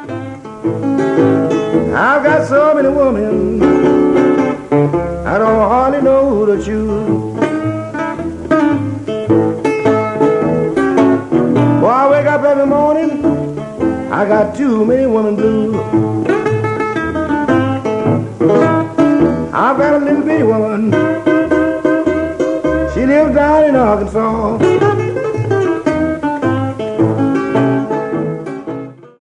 I've got so many women, I don't hardly know who to choose. Boy, I wake up every morning, I got too many women blues. I've got a little bitty woman, she lives down in Arkansas.